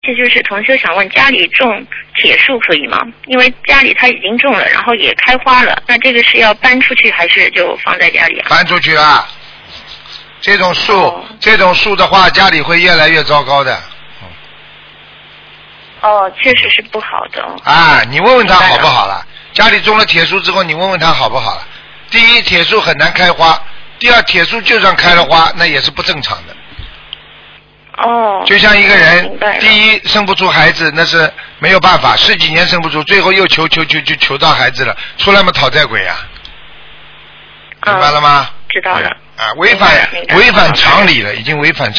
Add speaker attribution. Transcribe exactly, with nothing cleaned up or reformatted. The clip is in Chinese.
Speaker 1: 这就是同学想问，家里种铁树可以吗？因为家里它已经种了，然后也开花了，那这个是要搬出去还是就放在家里啊？
Speaker 2: 搬出去啊！这种树，哦、这种树的话，家里会越来越糟糕的。
Speaker 1: 哦，确实是不好的。
Speaker 2: 啊，你问问他好不好了？家里种了铁树之后，你问问他好不好了？第一，铁树很难开花；第二，铁树就算开了花，那也是不正常的。
Speaker 1: 哦。
Speaker 2: 就像一个人，第一生不出孩子，那是没有办法，十几年生不出，最后又求求求就求到孩子了，出来嘛讨债鬼呀、啊！明白了吗？
Speaker 1: 知道了。
Speaker 2: 啊，违反违反常理了，已经违反常理。